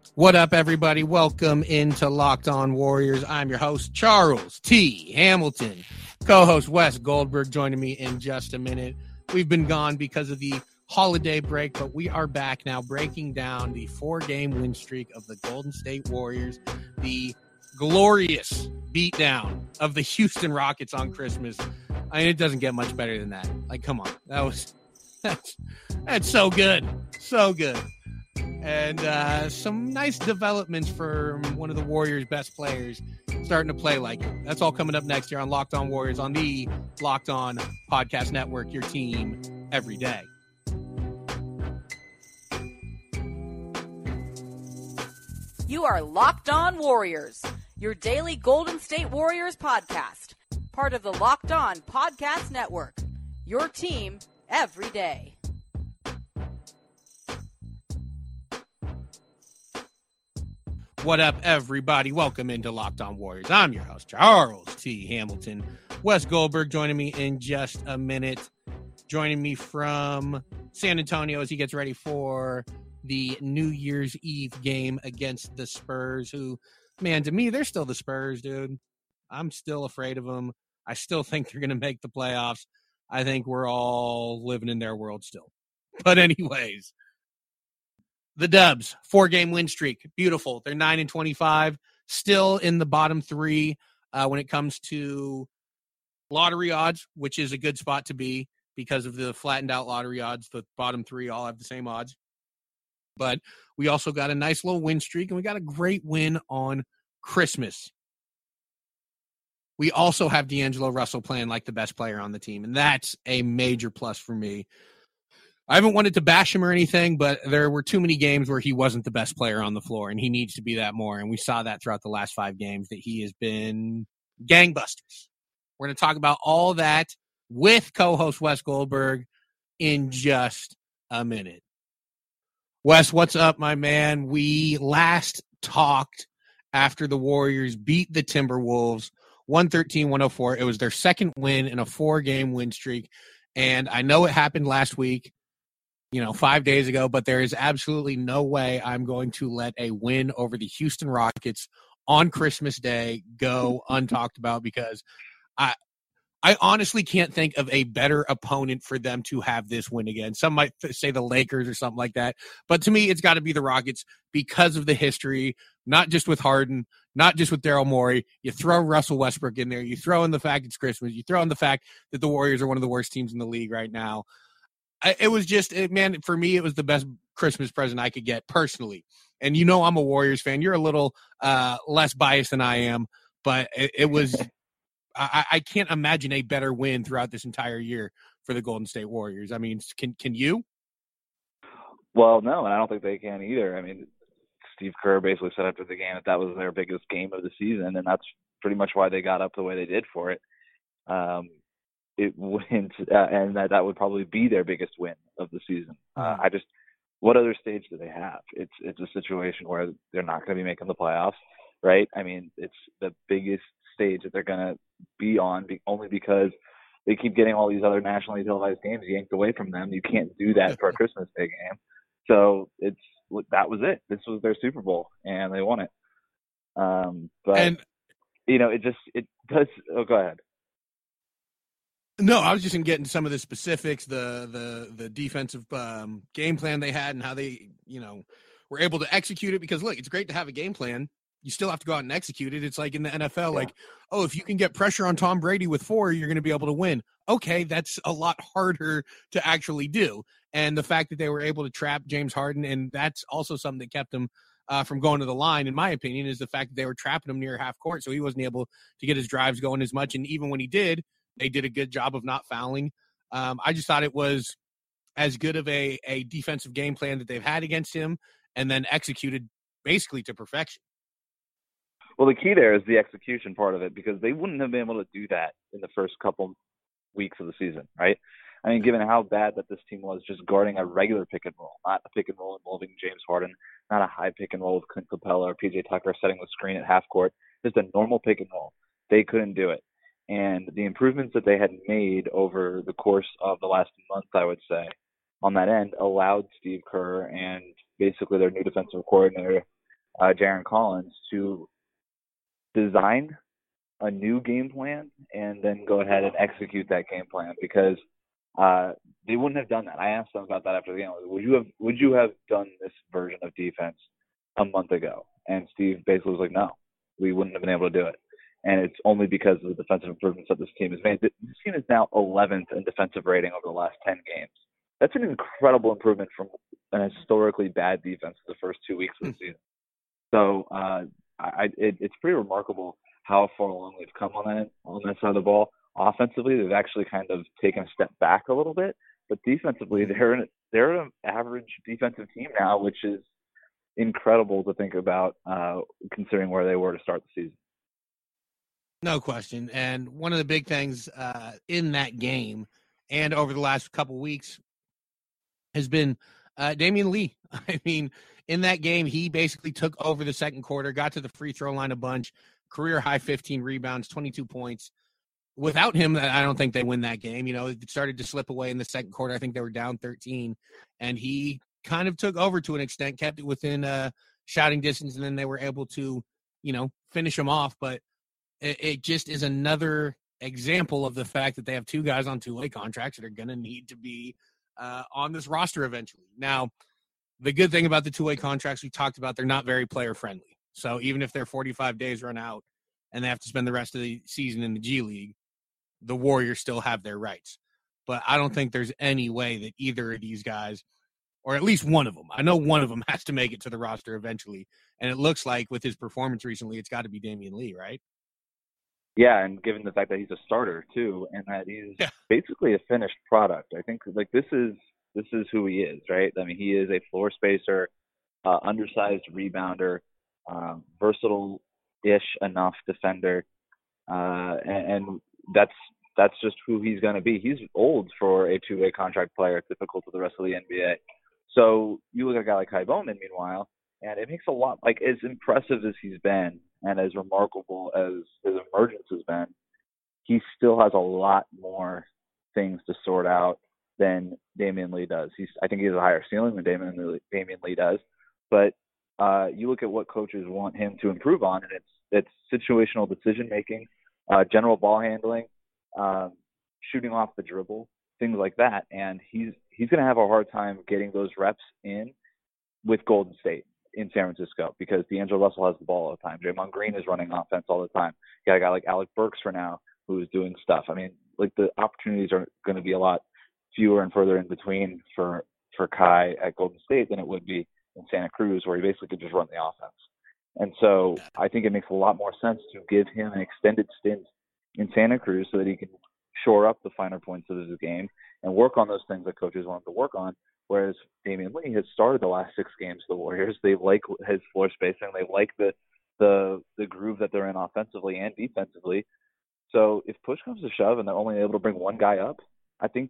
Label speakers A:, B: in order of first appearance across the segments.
A: What up, everybody? Welcome into Locked On Warriors. I'm your host, Charles T. Hamilton. Co-host Wes Goldberg joining me in just a minute. We've been gone because of the holiday break, but we are back now breaking down the 4-game win streak of the Golden State Warriors, the glorious beatdown of the Houston Rockets on Christmas. I mean, it doesn't get much better than that. Like, come on. That's so good. So good. And some nice developments for one of the Warriors' best players starting to play like it. That's all coming up next year on Locked On Warriors on the Locked On Podcast Network, your team every day.
B: You are Locked On Warriors, your daily Golden State Warriors podcast, part of the Locked On Podcast Network, your team every day.
A: What up, everybody? Welcome into Locked On Warriors. I'm your host, Charles T. Hamilton. Wes Goldberg joining me in just a minute. Joining me from San Antonio as he gets ready for the New Year's Eve game against the Spurs, who, man, to me, they're still the Spurs, dude. I'm still afraid of them. I still think they're going to make the playoffs. I think we're all living in their world still. But anyways, the Dubs, 4-game win streak. Beautiful. They're 9-25, still in the bottom three when it comes to lottery odds, which is a good spot to be because of the flattened out lottery odds. The bottom three all have the same odds. But we also got a nice little win streak, and we got a great win on Christmas. We also have D'Angelo Russell playing like the best player on the team, and that's a major plus for me. I haven't wanted to bash him or anything, but there were too many games where he wasn't the best player on the floor, and he needs to be that more. And we saw that throughout the last 5 games that he has been gangbusters. We're going to talk about all that with co-host Wes Goldberg in just a minute. Wes, what's up, my man? We last talked after the Warriors beat the Timberwolves 113-104. It was their second win in a 4-game win streak, and I know it happened last week. 5 days ago, but there is absolutely no way I'm going to let a win over the Houston Rockets on Christmas Day go untalked about, because I honestly can't think of a better opponent for them to have this win again. Some might say the Lakers or something like that, but to me, it's got to be the Rockets because of the history, not just with Harden, not just with Daryl Morey. You throw Russell Westbrook in there, you throw in the fact it's Christmas, you throw in the fact that the Warriors are one of the worst teams in the league right now. It was just, man, for me, it was the best Christmas present I could get personally. And I'm a Warriors fan. You're a little less biased than I am, but it was, I can't imagine a better win throughout this entire year for the Golden State Warriors. I mean, can you?
C: Well, no, and I don't think they can either. I mean, Steve Kerr basically said after the game that was their biggest game of the season, and that's pretty much why they got up the way they did for it. It wouldn't, and that would probably be their biggest win of the season. What other stage do they have? It's a situation where they're not going to be making the playoffs, right? I mean, it's the biggest stage that they're going to be on, only because they keep getting all these other nationally televised games yanked away from them. You can't do that for a Christmas Day game. So that was it. This was their Super Bowl, and they won it. It does. Oh, go ahead.
A: No, I was just going to get into some of the specifics, the defensive game plan they had and how they, were able to execute it. Because, look, it's great to have a game plan. You still have to go out and execute it. It's like in the NFL, if you can get pressure on Tom Brady with 4, you're going to be able to win. Okay, that's a lot harder to actually do. And the fact that they were able to trap James Harden, and that's also something that kept them from going to the line, in my opinion, is the fact that they were trapping him near half court, so he wasn't able to get his drives going as much. And even when he did, they did a good job of not fouling. I just thought it was as good of a defensive game plan that they've had against him, and then executed basically to perfection.
C: Well, the key there is the execution part of it, because they wouldn't have been able to do that in the first couple weeks of the season, right? I mean, given how bad that this team was just guarding a regular pick and roll, not a pick and roll involving James Harden, not a high pick and roll with Clint Capella or PJ Tucker setting the screen at half court, just a normal pick and roll. They couldn't do it. And the improvements that they had made over the course of the last month, I would say, on that end, allowed Steve Kerr and basically their new defensive coordinator Jaron Collins, to design a new game plan and then go ahead and execute that game plan, because they wouldn't have done that. I asked them about that after the game. Would you have done this version of defense a month ago? And Steve basically was like, no, we wouldn't have been able to do it. And it's only because of the defensive improvements that this team has made. This team is now 11th in defensive rating over the last 10 games. That's an incredible improvement from an historically bad defense the first 2 weeks of the season. So it's pretty remarkable how far along we've come on that side of the ball. Offensively, they've actually kind of taken a step back a little bit, but defensively, they're an average defensive team now, which is incredible to think about, considering where they were to start the season.
A: No question. And one of the big things in that game and over the last couple weeks has been Damion Lee. I mean, in that game, he basically took over the second quarter, got to the free throw line a bunch, career high 15 rebounds, 22 points. Without him, I don't think they win that game. You know, it started to slip away in the second quarter. I think they were down 13, and he kind of took over to an extent, kept it within shouting distance, and then they were able to, finish him off. But it just is another example of the fact that they have two guys on two-way contracts that are going to need to be on this roster eventually. Now, the good thing about the two-way contracts we talked about, they're not very player-friendly. So even if their 45 days run out and they have to spend the rest of the season in the G League, the Warriors still have their rights. But I don't think there's any way that either of these guys, or at least one of them, I know one of them has to make it to the roster eventually. And it looks like with his performance recently, it's got to be Damion Lee, right?
C: Yeah, and given the fact that he's a starter too, and that he's basically a finished product, I think this is who he is, right? I mean, he is a floor spacer, undersized rebounder, versatile-ish enough defender, and that's just who he's going to be. He's old for a two-way contract player, typical to the rest of the NBA. So you look at a guy like Kai Bowman, meanwhile, and it makes a lot, like, as impressive as he's been and as remarkable as his emergence has been, he still has a lot more things to sort out than Damion Lee does. I think he has a higher ceiling than Damion Lee does, but you look at what coaches want him to improve on, and it's situational decision-making, general ball handling, shooting off the dribble, things like that. And he's going to have a hard time getting those reps in with Golden State in San Francisco, because D'Angelo Russell has the ball all the time. Draymond Green is running offense all the time. You got a guy like Alec Burks for now who's doing stuff. I mean, like, the opportunities are going to be a lot fewer and further in between for Kai at Golden State than it would be in Santa Cruz, where he basically could just run the offense. And so I think it makes a lot more sense to give him an extended stint in Santa Cruz so that he can shore up the finer points of his game and work on those things that coaches want him to work on. Whereas Damion Lee has started the last 6 games of the Warriors. They like his floor spacing. They like the groove that they're in offensively and defensively. So if push comes to shove and they're only able to bring one guy up, I think,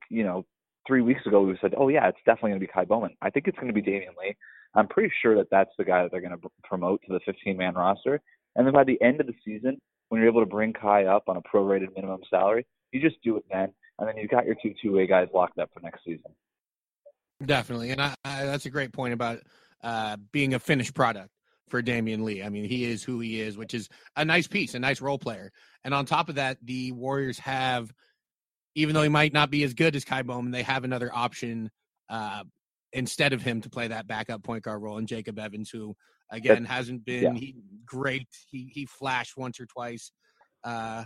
C: 3 weeks ago we said, oh yeah, it's definitely going to be Kai Bowman. I think it's going to be Damion Lee. I'm pretty sure that that's the guy that they're going to promote to the 15-man roster. And then by the end of the season, when you're able to bring Kai up on a prorated minimum salary, you just do it then, and then you've got your two-way guys locked up for next season.
A: Definitely, and that's a great point about being a finished product for Damion Lee. I mean, he is who he is, which is a nice piece, a nice role player. And on top of that, the Warriors have, even though he might not be as good as Kai Bowman, they have another option instead of him to play that backup point guard role in Jacob Evans, who, again, hasn't been great. He flashed once or twice.
C: That's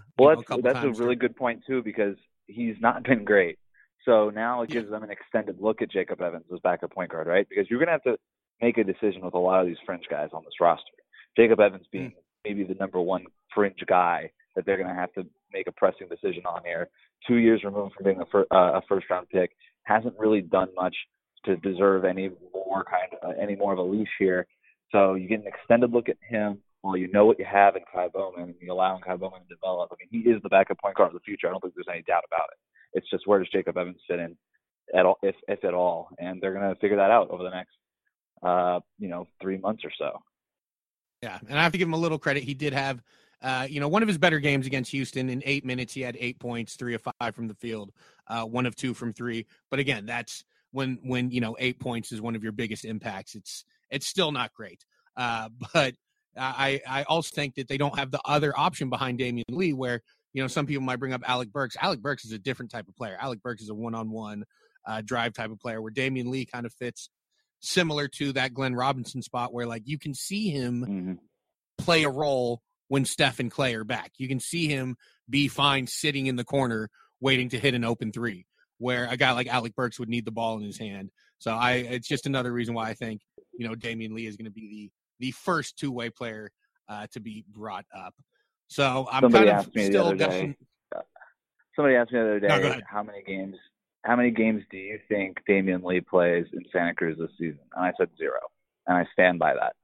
C: a really good point, too, because he's not been great. So now it gives them an extended look at Jacob Evans as backup point guard, right? Because you're going to have to make a decision with a lot of these fringe guys on this roster. Jacob Evans being maybe the number one fringe guy that they're going to have to make a pressing decision on here. 2 years removed from being a first-round pick, hasn't really done much to deserve any more of a leash here. So you get an extended look at him while you know what you have in Kai Bowman, and you allow Kai Bowman to develop. I mean, he is the backup point guard of the future. I don't think there's any doubt about it. It's just, where does Jacob Evans fit in at all, if at all? And they're going to figure that out over the next 3 months or so.
A: Yeah, and I have to give him a little credit. He did have, one of his better games against Houston. In 8 minutes, he had 8 points, 3 of 5 from the field, 1 of 2 from 3. But again, that's when 8 points is one of your biggest impacts. It's still not great. But I also think that they don't have the other option behind Damian Lee where, some people might bring up Alec Burks. Alec Burks is a different type of player. Alec Burks is a one-on-one drive type of player where Damian Lee kind of fits similar to that Glenn Robinson spot where, like, you can see him play a role when Steph and Clay are back. You can see him be fine sitting in the corner waiting to hit an open three, where a guy like Alec Burks would need the ball in his hand. So it's just another reason why I think, Damian Lee is going to be the first two-way player to be brought up. So I'm
C: Somebody
A: kind of
C: asked me
A: still
C: the other
A: guessing.
C: Somebody asked me the other day,
A: No, go ahead.
C: how many games do you think Damian Lee plays in Santa Cruz this season? And I said 0, and I stand by that.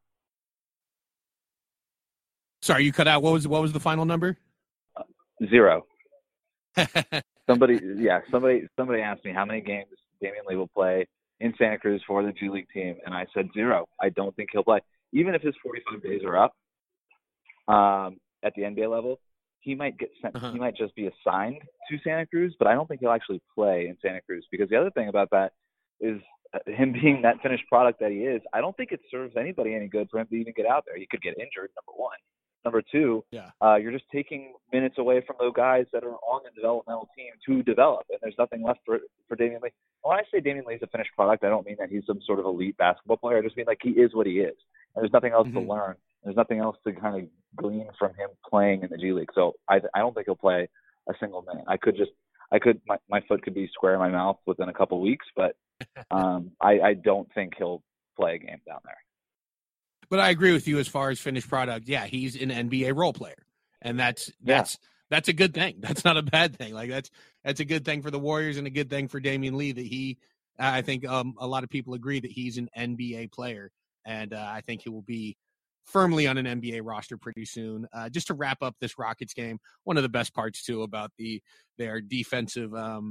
A: Sorry, you cut out. What was the final number?
C: 0. Somebody asked me how many games Damian Lee will play in Santa Cruz for the G League team, and I said 0. I don't think he'll play. Even if his 45 days are up at the NBA level, he might get sent. He might just be assigned to Santa Cruz, but I don't think he'll actually play in Santa Cruz, because the other thing about that is him being that finished product that he is. I don't think it serves anybody any good for him to even get out there. He could get injured, number one. Number two, you're just taking minutes away from those guys that are on the developmental team to develop, and there's nothing left for Damian Lee. When I say Damian Lee is a finished product, I don't mean that he's some sort of elite basketball player. I just mean like he is what he is, and there's nothing else to learn. There's nothing else to kind of glean from him playing in the G League. So I don't think he'll play a single minute. My foot could be square in my mouth within a couple weeks, but I don't think he'll play a game down there.
A: But I agree with you as far as finished product. Yeah, he's an NBA role player, and that's a good thing. That's not a bad thing. Like that's a good thing for the Warriors and a good thing for Damian Lee that I think a lot of people agree that he's an NBA player, and I think he will be firmly on an NBA roster pretty soon. Just to wrap up this Rockets game, one of the best parts too about their defensive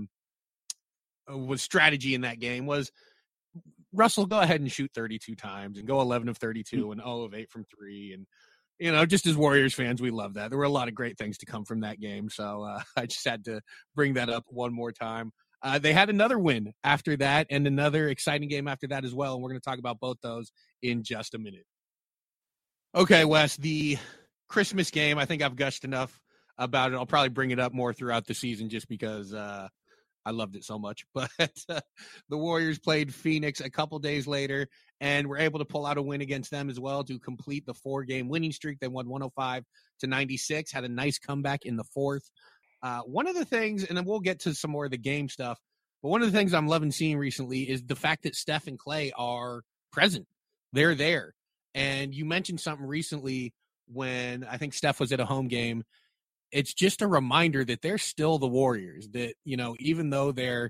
A: was strategy in that game was Russell go ahead and shoot 32 times and go 11 of 32 and 0 of 8 from 3. And, just as Warriors fans, we love that. There were a lot of great things to come from that game. So I just had to bring that up one more time. They had another win after that and another exciting game after that as well. And we're going to talk about both those in just a minute. Okay, Wes, the Christmas game, I think I've gushed enough about it. I'll probably bring it up more throughout the season just because I loved it so much. But the Warriors played Phoenix a couple days later and were able to pull out a win against them as well to complete the 4-game winning streak. They won 105-96, had a nice comeback in the fourth. One of the things, and then we'll get to some more of the game stuff, but one of the things I'm loving seeing recently is the fact that Steph and Clay are present. They're there. And you mentioned something recently when I think Steph was at a home game. It's just a reminder that they're still the Warriors, that, even though they're,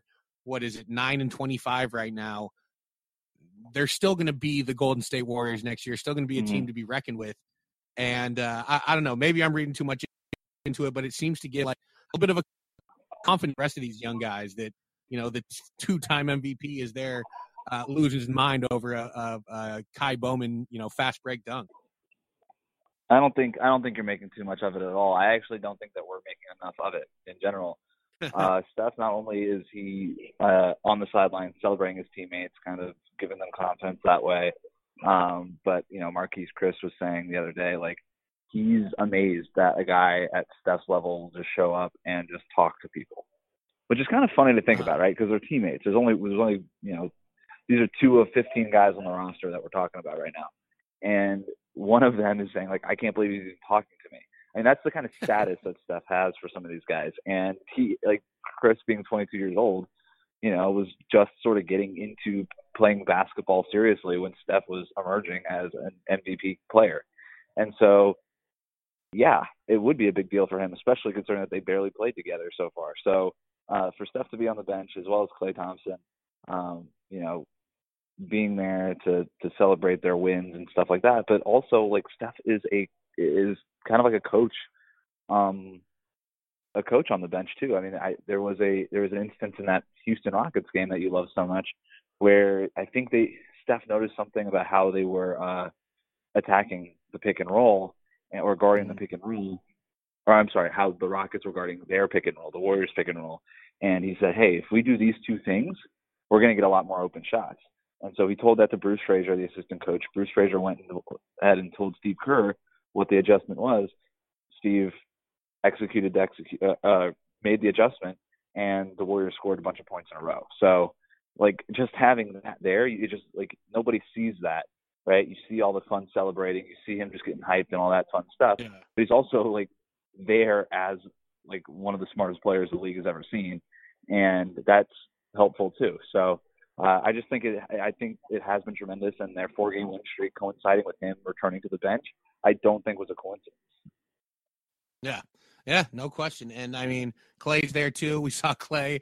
A: 9-25 right now, they're still going to be the Golden State Warriors next year, still going to be a team to be reckoned with. And I don't know, maybe I'm reading too much into it, but it seems to get like a bit of a confident rest of these young guys that, the two-time MVP is there, losing his mind over a Kai Bowman, fast break dunk.
C: I don't think you're making too much of it at all. I actually don't think that we're making enough of it in general. Steph, not only is he on the sideline celebrating his teammates, kind of giving them confidence that way, but Marquise Chris was saying the other day, like, he's amazed that a guy at Steph's level will just show up and just talk to people, which is kind of funny to think about, right? Because they're teammates. There's only these are 2 of 15 guys on the roster that we're talking about right now, and one of them is saying, like, I can't believe he's even talking to me. I mean, that's the kind of status that Steph has for some of these guys. And he, like Chris being 22 years old, was just sort of getting into playing basketball seriously when Steph was emerging as an MVP player. And so, yeah, it would be a big deal for him, especially considering that they barely played together so far. So for Steph to be on the bench as well as Klay Thompson, being there to celebrate their wins and stuff like that, but also like Steph is kind of like a coach on the bench too. I mean, there was an instance in that Houston Rockets game that you love so much, where I think Steph noticed something about how they were attacking the pick and roll or guarding the pick and roll, or I'm sorry, how the Rockets were guarding their pick and roll, the Warriors pick and roll, and he said, "Hey, if we do these two things, we're going to get a lot more open shots." And so he told that to Bruce Frazier, the assistant coach. Bruce Frazier went ahead and told Steve Kerr what the adjustment was. Steve made the adjustment, and the Warriors scored a bunch of points in a row. So, like, just having that there, you just, like, nobody sees that, right? You see all the fun celebrating. You see him just getting hyped and all that fun stuff. Yeah. But he's also, like, there as, like, one of the smartest players the league has ever seen, and that's helpful too. So I think it has been tremendous, and their 4-game win streak coinciding with him returning to the bench, I don't think was a coincidence.
A: Yeah, no question. And I mean, Clay's there too. We saw Clay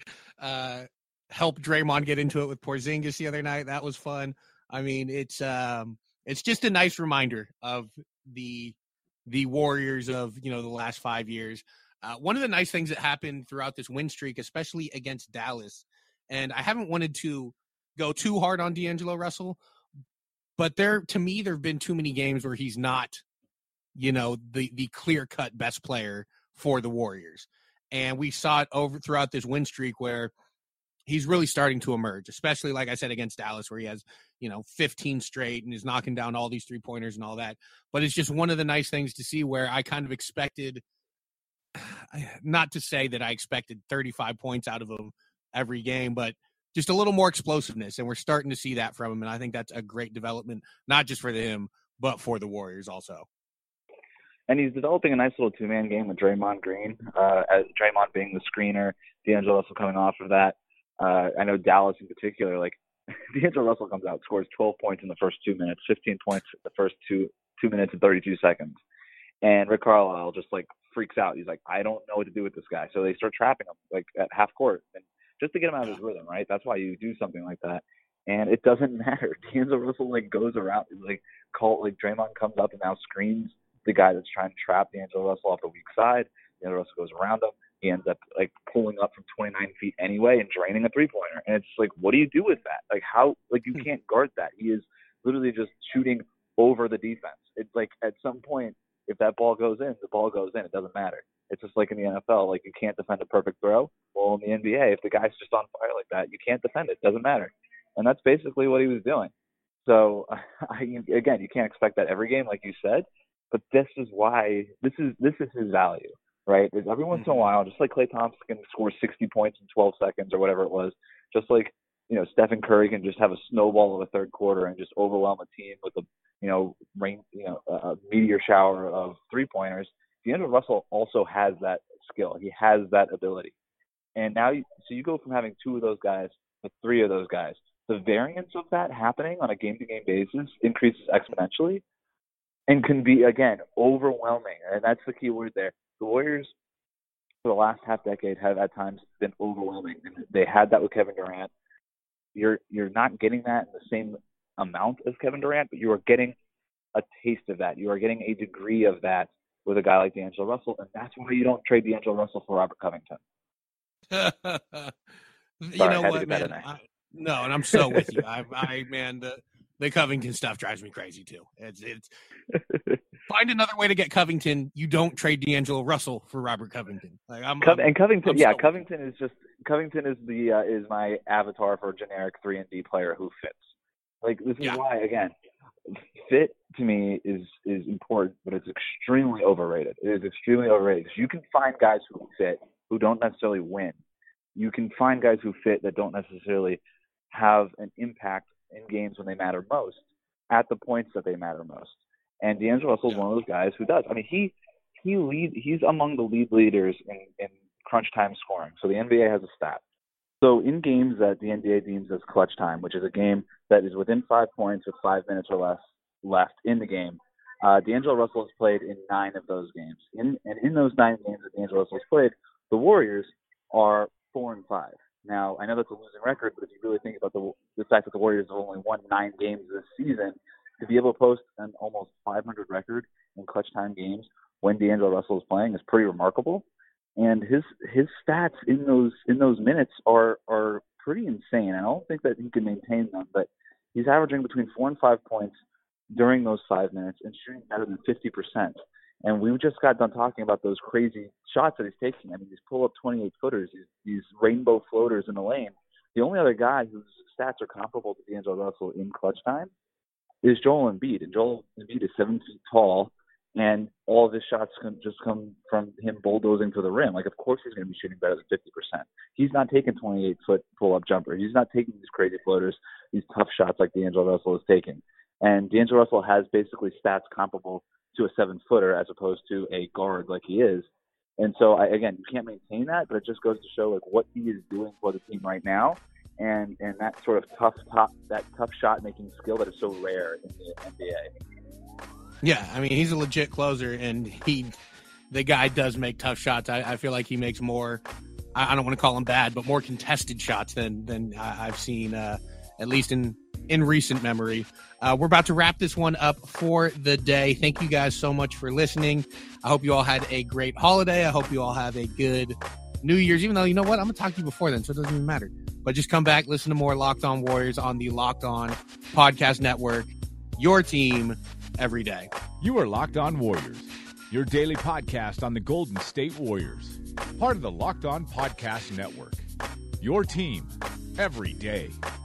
A: help Draymond get into it with Porzingis the other night. That was fun. I mean, it's just a nice reminder of the Warriors of, you know, the last 5 years. One of the nice things that happened throughout this win streak, especially against Dallas, and I haven't wanted to go too hard on D'Angelo Russell, but to me, there have been too many games where he's not, you know, the clear-cut best player for the Warriors. And we saw it throughout this win streak where he's really starting to emerge, especially, like I said, against Dallas, where he has, you know, 15 straight and is knocking down all these three-pointers and all that. But it's just one of the nice things to see where I kind of expected, not to say that I expected 35 points out of him every game, but just a little more explosiveness. And we're starting to see that from him. And I think that's a great development, not just for him, but for the Warriors also.
C: And he's developing a nice little two-man game with Draymond Green, Draymond being the screener, D'Angelo Russell coming off of that. I know Dallas in particular, like, D'Angelo Russell comes out, scores 12 points in the first 2 minutes, 15 points in the first two minutes and 32 seconds. And Rick Carlisle just, like, freaks out. He's like, I don't know what to do with this guy. So they start trapping him, like, at half court, and just to get him out of his rhythm, right? That's why you do something like that. And it doesn't matter. D'Angelo Russell, like, goes around, like, Draymond comes up and now screens the guy that's trying to trap D'Angelo Russell off the weak side. D'Angelo Russell goes around him. He ends up, like, pulling up from 29 feet anyway and draining a three-pointer. And it's like, what do you do with that? Like, how, like, you can't guard that. He is literally just shooting over the defense. It's like, at some point, if that ball goes in, the ball goes in. It doesn't matter. It's just like in the NFL, like, you can't defend a perfect throw. Well, in the NBA, if the guy's just on fire like that, you can't defend it. It doesn't matter. And that's basically what he was doing. So, again, you can't expect that every game, like you said. But this is why this is his value, right? Is every once in a while, just like Klay Thompson can score 60 points in 12 seconds or whatever it was, just like, you know, Stephen Curry can just have a snowball of a third quarter and just overwhelm a team with a meteor shower of three-pointers. D'Angelo Russell also has that skill. He has that ability. And now, so you go from having two of those guys to three of those guys. The variance of that happening on a game-to-game basis increases exponentially and can be, again, overwhelming. And that's the key word there. The Warriors, for the last half-decade, have at times been overwhelming. And they had that with Kevin Durant. You're not getting that in the same amount as Kevin Durant, but you are getting a taste of that. You are getting a degree of that with a guy like D'Angelo Russell, and that's why you don't trade D'Angelo Russell for Robert Covington.
A: You know what, man? No, and I'm so with you. Man, the Covington stuff drives me crazy too. It's find another way to get Covington. You don't trade D'Angelo Russell for Robert Covington. Like
C: Covington, yeah, Covington is my avatar for a generic 3-and-D player who fits. Like, this is why, again, fit to me is important, but it's extremely overrated. It is extremely overrated because you can find guys who fit who don't necessarily win. You can find guys who fit that don't necessarily have an impact in games when they matter most at the points that they matter most. And D'Angelo Russell is one of those guys who does. I mean, he's among the leaders in crunch time scoring. So the NBA has a stat. So in games that the NBA deems as clutch time, which is a game that is within 5 points with 5 minutes or less left in the game, D'Angelo Russell has played in 9 of those games. In those 9 games that D'Angelo Russell has played, the Warriors are 4-5. Now, I know that's a losing record, but if you really think about the fact that the Warriors have only won 9 games this season, to be able to post an almost 500 record in clutch time games when D'Angelo Russell is playing is pretty remarkable. And his stats in those minutes are pretty insane. I don't think that he can maintain them, but he's averaging between 4 and 5 points during those 5 minutes and shooting better than 50%. And we just got done talking about those crazy shots that he's taking. I mean, these pull-up 28-footers, these rainbow floaters in the lane. The only other guy whose stats are comparable to D'Angelo Russell in clutch time is Joel Embiid. And Joel Embiid is 7 feet tall, and all of his shots can just come from him bulldozing to the rim. Like, of course he's going to be shooting better than 50%. He's not taking 28-foot pull-up jumper. He's not taking these crazy floaters, these tough shots like D'Angelo Russell is taking. And D'Angelo Russell has basically stats comparable to a 7-footer as opposed to a guard like he is. And so, again, you can't maintain that, but it just goes to show like what he is doing for the team right now, and that sort of tough shot making skill that is so rare in the NBA.
A: Yeah, I mean, he's a legit closer, and the guy does make tough shots. I feel like he makes more, I don't want to call him bad, but more contested shots than I've seen, at least in recent memory. We're about to wrap this one up for the day. Thank you guys so much for listening. I hope you all had a great holiday. I hope you all have a good New Year's, even though, you know what, I'm going to talk to you before then, so it doesn't even matter. But just come back, listen to more Locked On Warriors on the Locked On Podcast Network, your team every day.
D: You are Locked On Warriors, your daily podcast on the Golden State Warriors, part of the Locked On Podcast Network, your team every day.